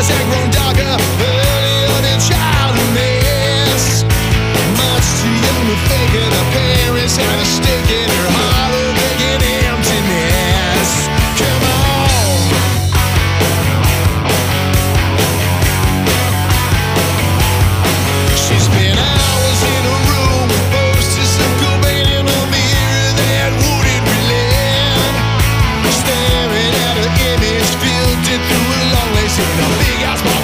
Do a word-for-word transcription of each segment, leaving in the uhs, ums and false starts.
eyes had grown darker early on in childhoodness. Much too young to think of the parents had a stake in her heart of aching emptiness. Come on. She spent hours in a room with posters of Cobain in a mirror that wouldn't relent, staring at her image filtered through a long lace in a big house.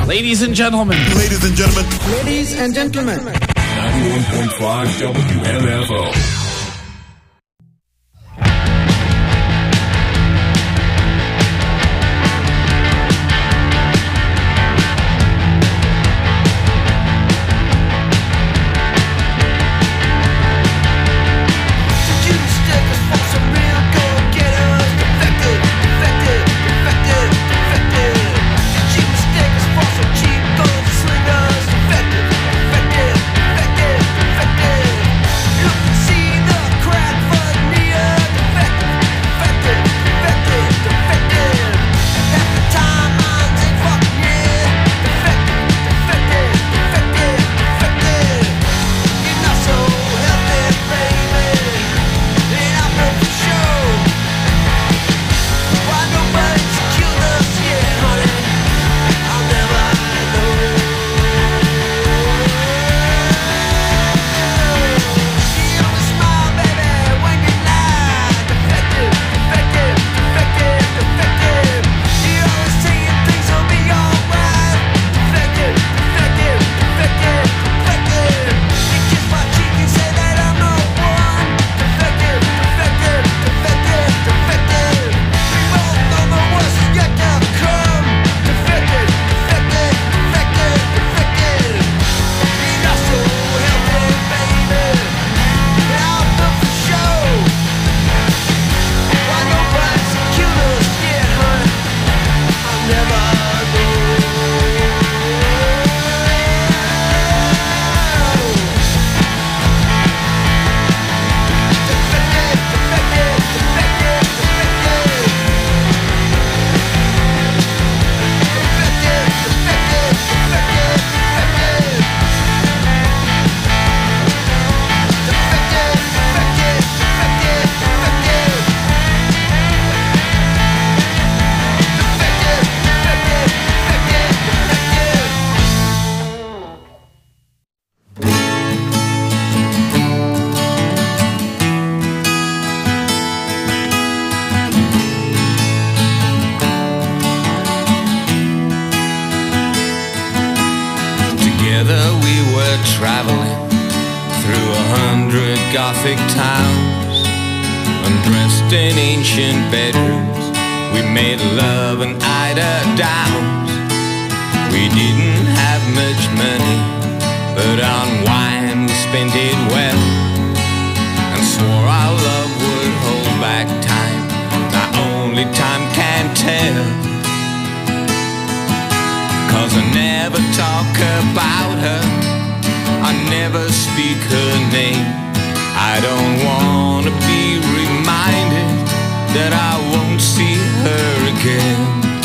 Ladies and gentlemen. Ladies and gentlemen. Ladies and gentlemen. ninety-one point five W M F O. traveling through a hundred Gothic towns, undressed in ancient bedrooms. We made love and eider downs. We didn't have much money, but on wine we spent it well, and swore our love would hold back time. Now only time can tell, 'cause I never talk about her, I never speak her name. I don't wanna be reminded that I won't see her again.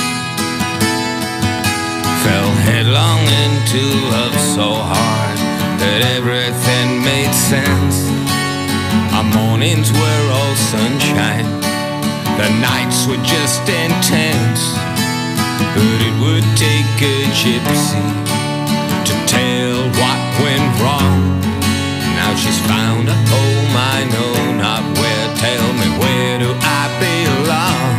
Fell headlong into love so hard that everything made sense. Our mornings were all sunshine, the nights were just intense. But it would take a gypsy to tell what went wrong. Now she's found a home I know not where. Tell me, where do I belong?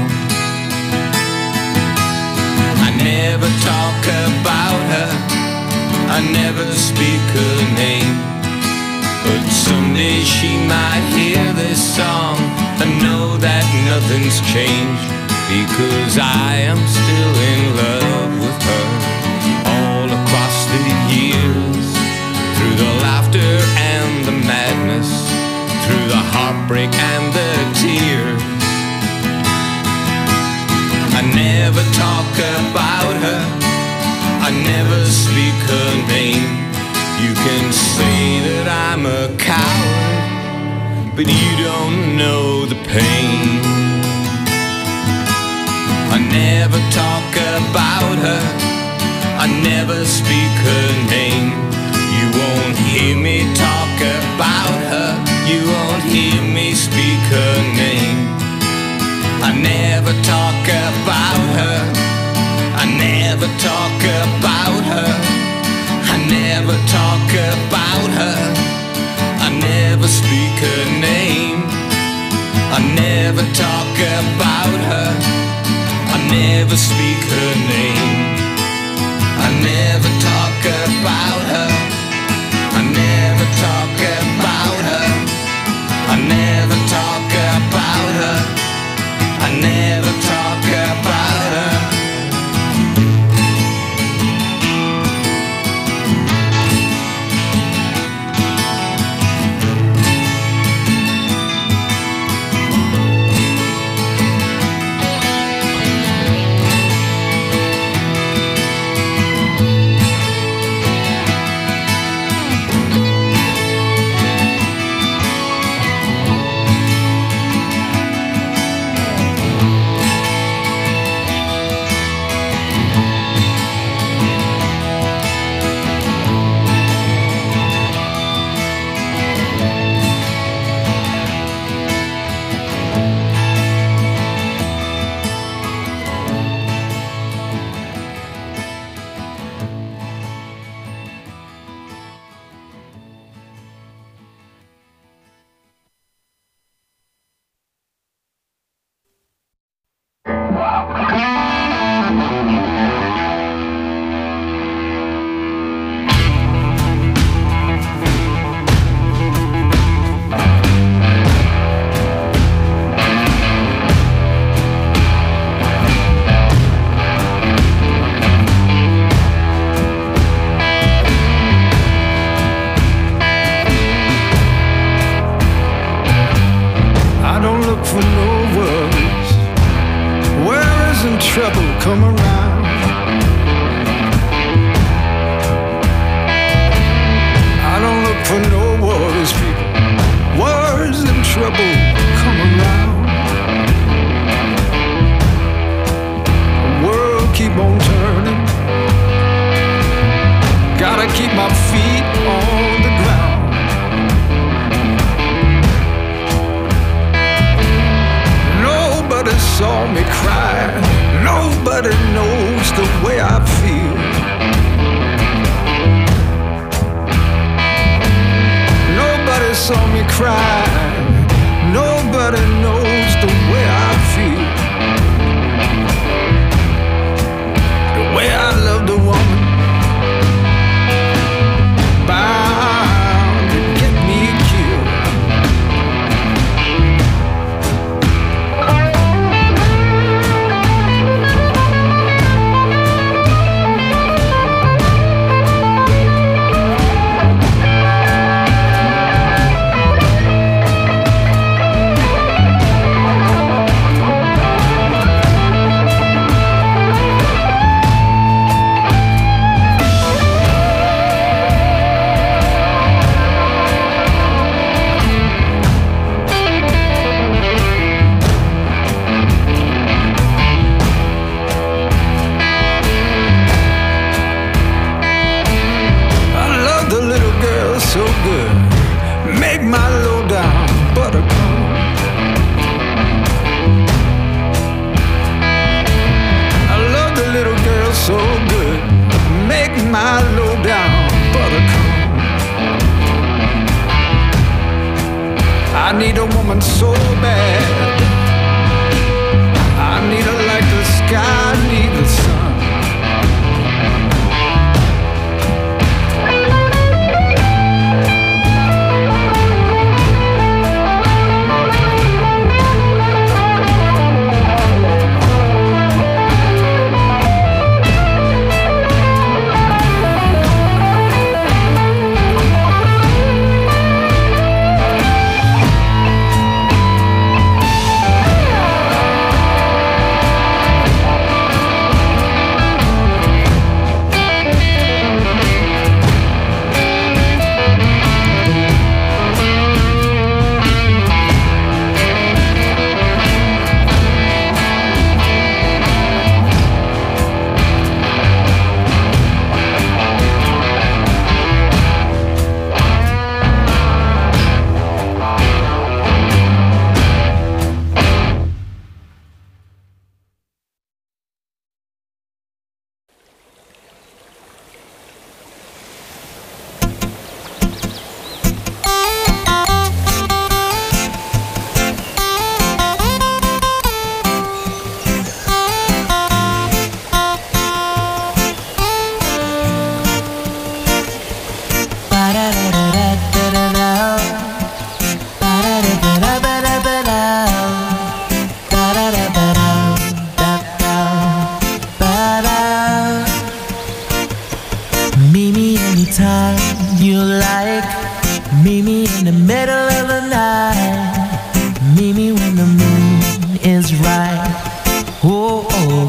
I never talk about her, I never speak her name, but someday she might hear this song and know that nothing's changed, because I am still in love with her. All across the years, through the laughter and the madness, through the heartbreak and the tears, I never talk about her, I never speak her name. You can say that I'm a coward, but you don't know the pain. I never talk about her, I never speak her name. You won't hear me talk about her, you won't hear me speak her name. I never talk about her, I never talk about her, I never talk about her, I never speak her name. I never talk about her, I never speak her name. I never about her. I never talk about her. I never talk about her. I never talk about her. anytime you like. Meet me in the middle of the night. Meet me when the moon is right. Oh, oh.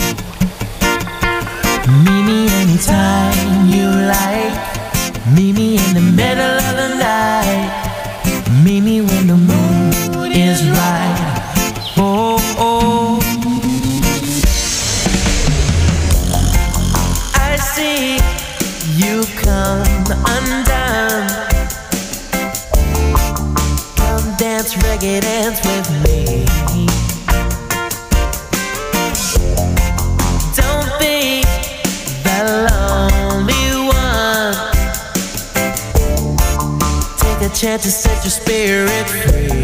Meet me anytime you like. Meet me in the middle of the night. Meet me when the moon is right. Oh, oh. I see you come undone. Come dance, reggae dance with me. Don't be the lonely one. Take a chance to set your spirit free.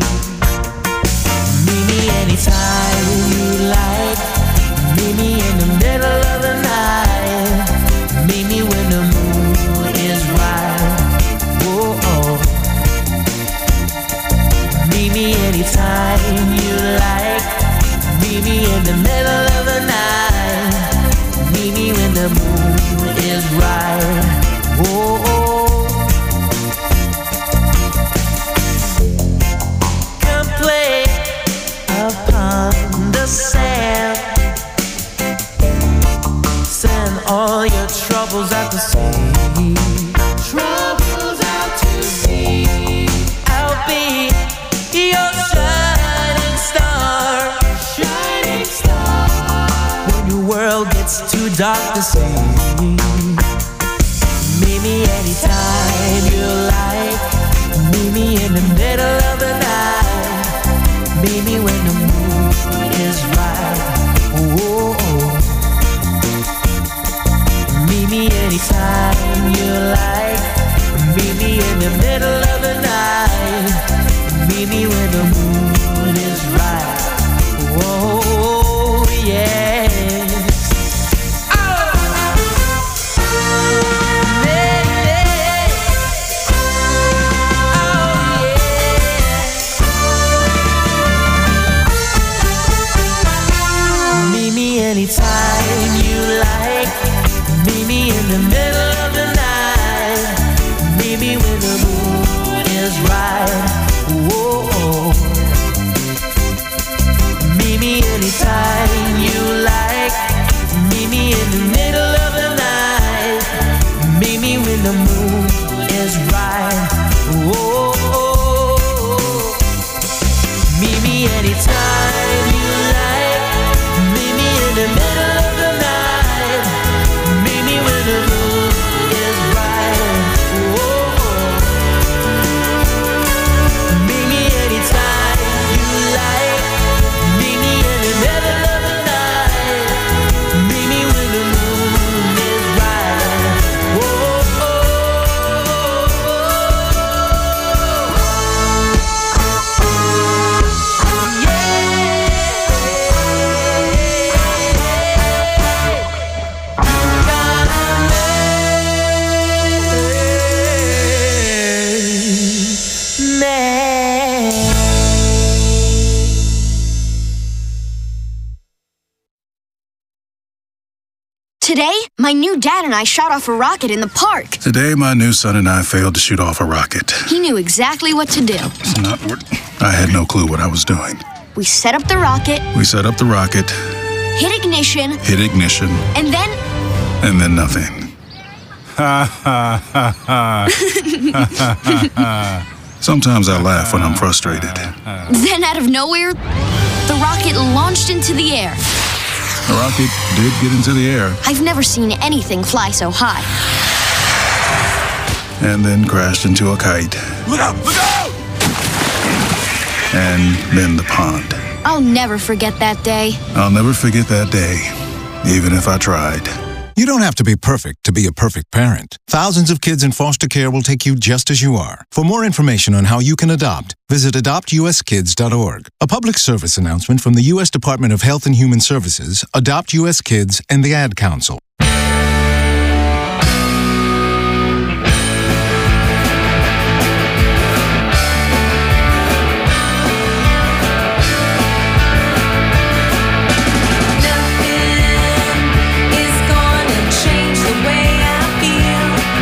Meet me anytime you like. Meet me in the middle of the night. Meet me when the moon is right. Whoa, oh. Meet me anytime you like. Meet me in the middle of the night. Meet me when the moon is right. Whoa, oh. Come play upon the sand. Send all your troubles out to sea. Troubles out to sea. I'll be your shining star. Shining star. When your world gets too dark to see. Meet me anytime you like. Meet me in the middle of the night. Meet me when the moon is right. Oh, oh. Meet me anytime you like. Meet me in the middle of the night. Meet me when the moon is right. Oh, yes. Oh, baby. Oh, yeah. Meet me anytime you like. Meet me in the middle of the night. Meet me when the moon is right. Whoa, oh. Meet me anytime you like. Meet me in the middle of the night. Meet me when the moon is right. Whoa, oh. Meet me anytime you like. Meet me in the middle of the night. Meet me when the moon is right. Whoa. Meet me anytime you like. Meet me in the middle of the night. Meet me when the moon is right. Whoa. Today, my new dad and I shot off a rocket in the park. Today, my new son and I failed to shoot off a rocket. He knew exactly what to do. It's not what I had no clue what I was doing. We set up the rocket, We set up the rocket, hit ignition, hit ignition, and then... and then nothing. Ha ha ha ha. Sometimes I laugh when I'm frustrated. Then out of nowhere, the rocket launched into the air. The rocket did get into the air I've never seen anything fly so high. and then crashed into a kite. Look out! Look out! And then the pond. I'll never forget that day. I'll never forget that day, even if I tried. You don't have to be perfect to be a perfect parent. Thousands of kids in foster care will take you just as you are. For more information on how you can adopt, visit adopt u s kids dot org. A public service announcement from the U S Department of Health and Human Services, Adopt U S Kids, and the Ad Council. Nothing is gonna change the way I feel.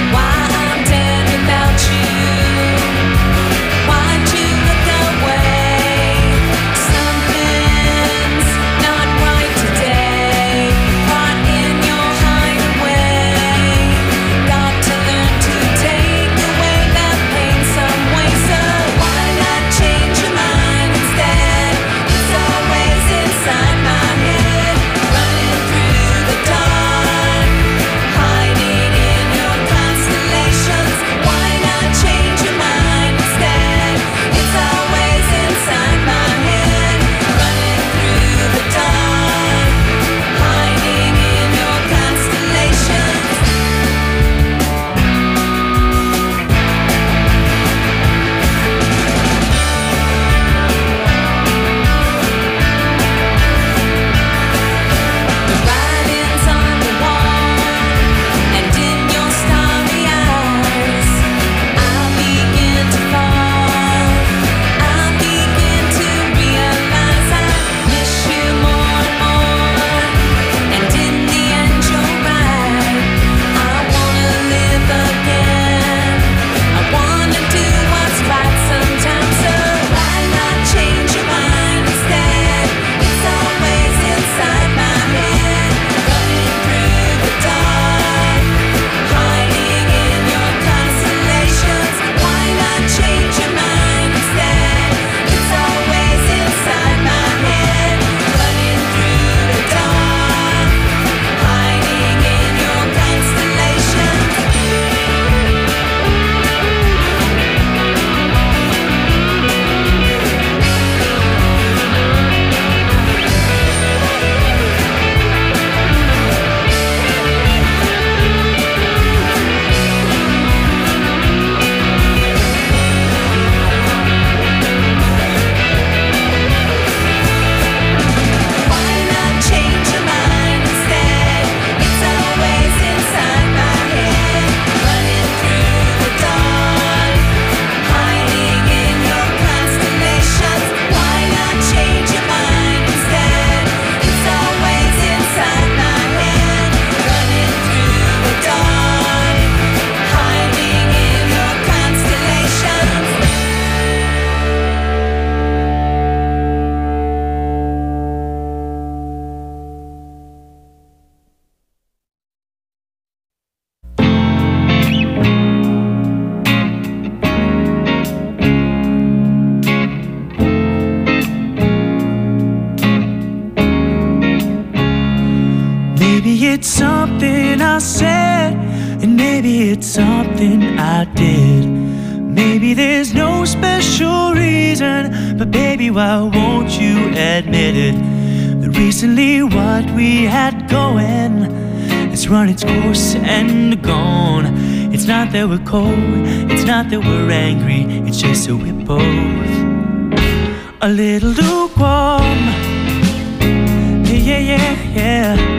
it's something I said, and maybe it's something I did. Maybe there's no special reason, but baby, why won't you admit it? That recently what we had going has run its course and gone. It's not that we're cold, it's not that we're angry, it's just that we're both a little lukewarm. Yeah, yeah, yeah, yeah.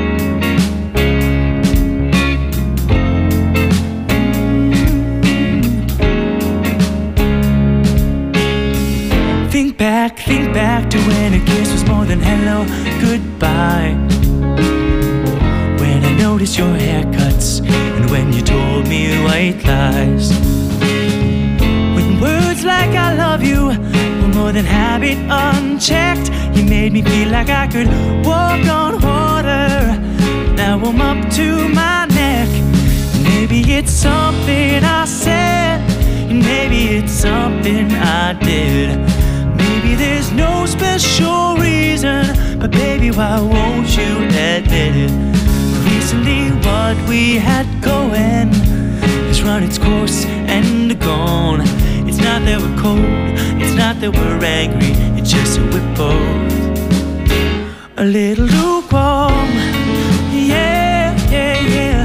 Think back, think back to when a kiss was more than hello, goodbye. When I noticed your haircuts, and when you told me white lies. When words like I love you were more than habit unchecked, you made me feel like I could walk on water. Now I'm up to my neck. Maybe it's something I said, and maybe it's something I did. Maybe there's no special reason, but baby, why won't you admit it? Recently what we had going has run its course and gone. It's not that we're cold, it's not that we're angry, it's just that we're both a little lukewarm. Yeah, yeah, yeah.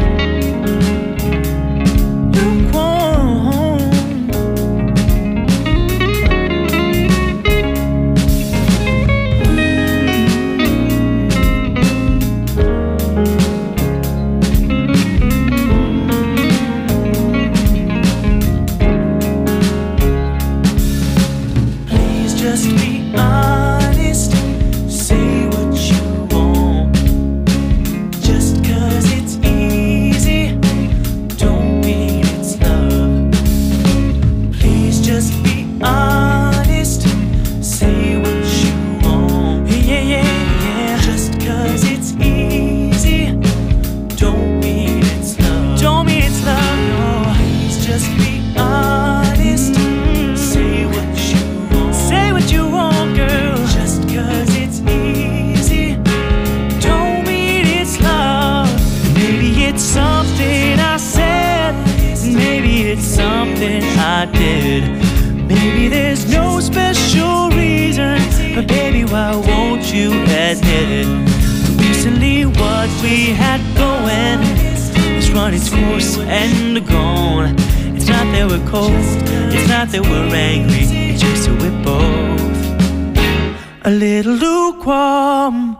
Maybe there's no special reason, but baby, why won't you admit it? Recently what we had going has run its course and gone. It's not that we're cold, it's not that we're angry, it's just that we're both a little lukewarm.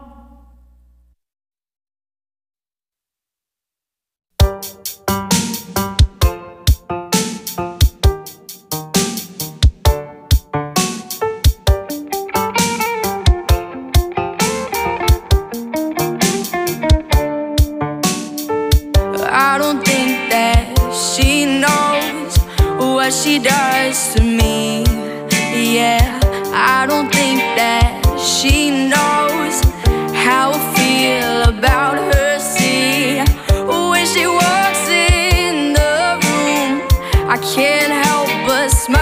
She does to me, yeah. I don't think that she knows how I feel about her. See, when she walks in the room, I can't help but smile.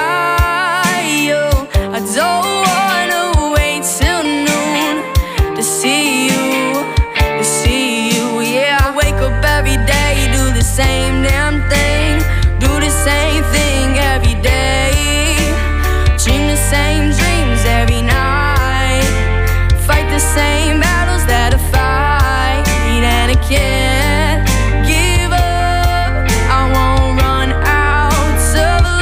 I don't wanna wait till noon to see you, to see you, yeah. I wake up every day, do the same damn thing, do the same thing every day, dream the same dreams every night, fight the same battles that I fight, and I can't give up. I won't run out of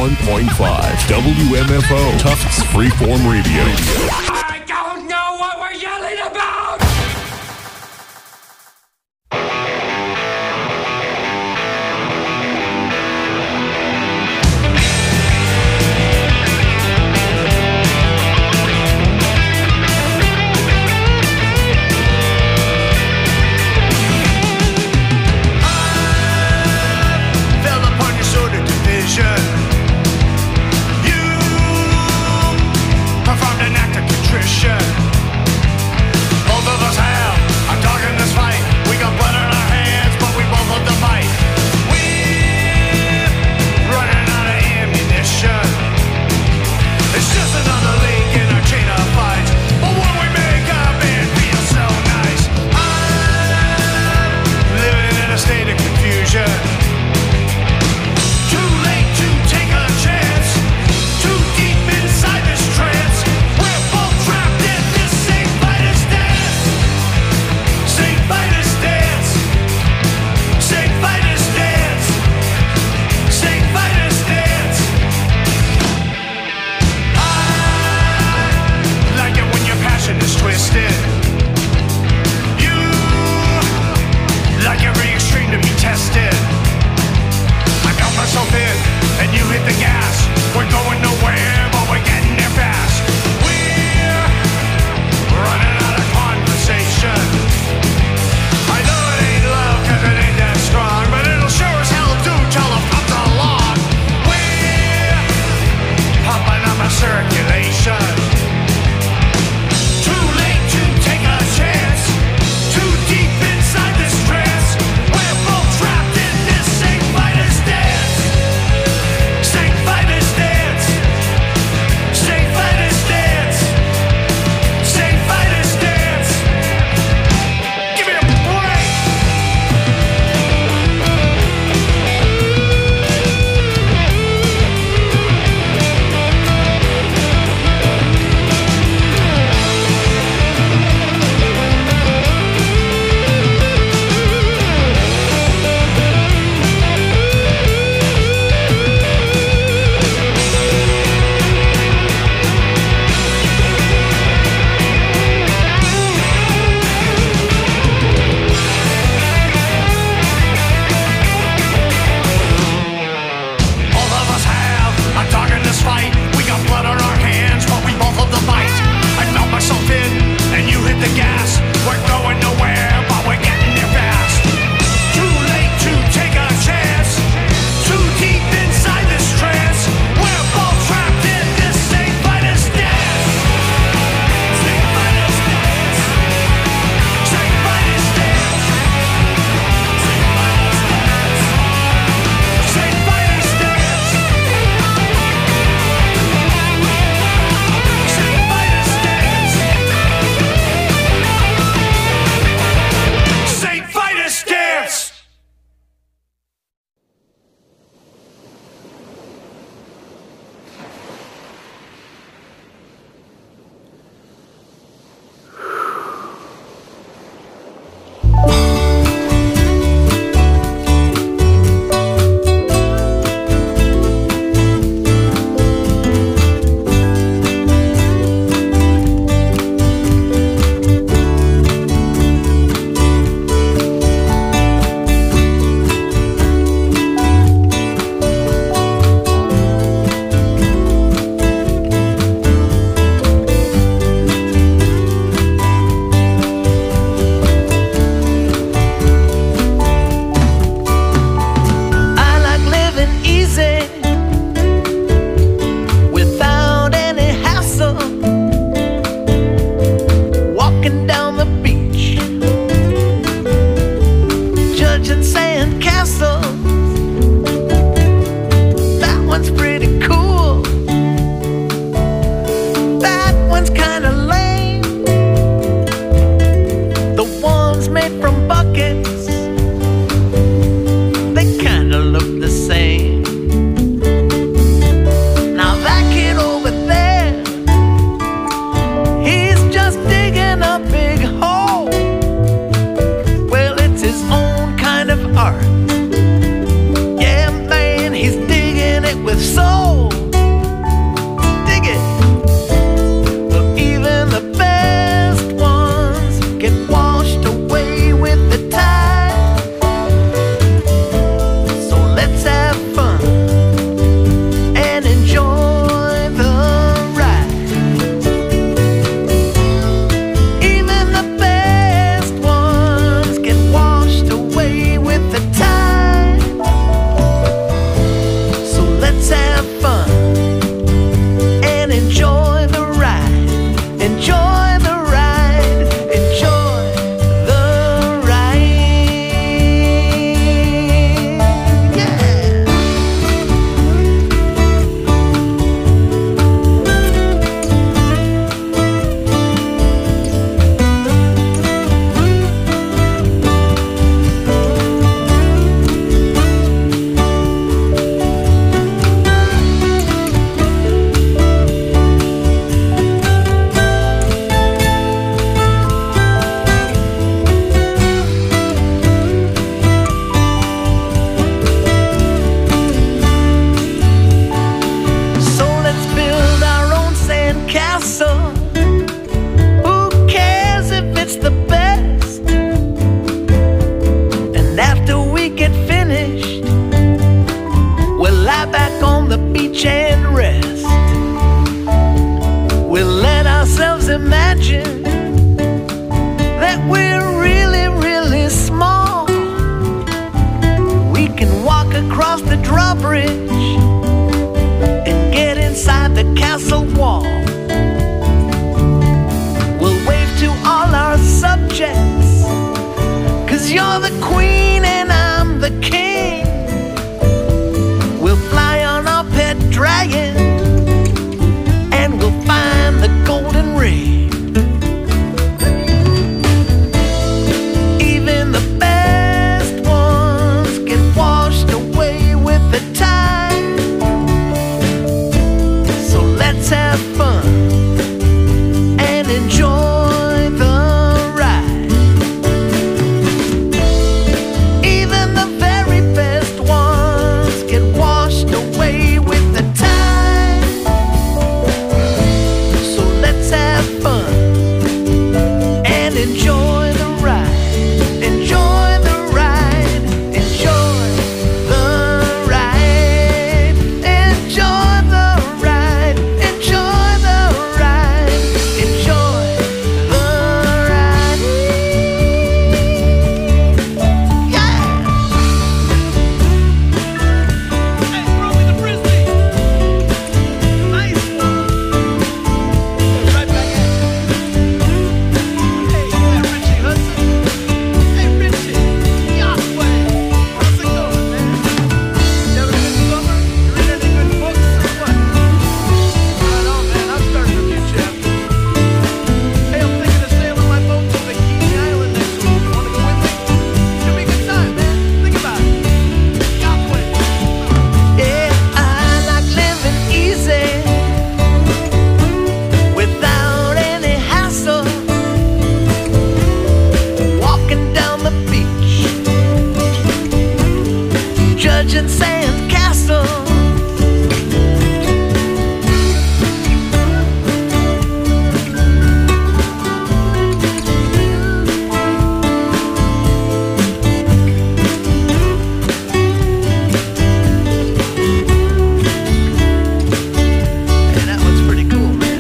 ninety-one point five W M F O, Tufts Freeform Radio. I don't know what we're yelling about! You performed an act of drawbridge and get inside the castle wall. We'll wave to all our subjects, 'cause you're the queen and I'm the king. We'll fly on our pet dragon and we'll find the golden ring. Even the best ones get washed away with the tide. So let's have fun and enjoy the ride. Even the very best ones get washed away with the tide. So let's have fun and enjoy the ride. Enjoy the ride. Enjoy the ride. Enjoy the ride. Enjoy the ride. Enjoy the ride. Yeah. Hey, throw me the frisbee. Nice one. Right back at you. Hey, yeah, Richie Hudson. Hey, Richie. Yahweh. How's it going, man? You having a good summer? You read any good books or what? Right on, man. I'm starting a new chapter. Hey, I'm thinking of sailing my boat to Bikini Island next week. You wanna go with me? Should be a good time, man. Think about it. Yahweh. Yeah, I like living easy without any hassle. Walking down the beach, judging sand castles. And that one's pretty cool, man.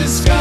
the sky.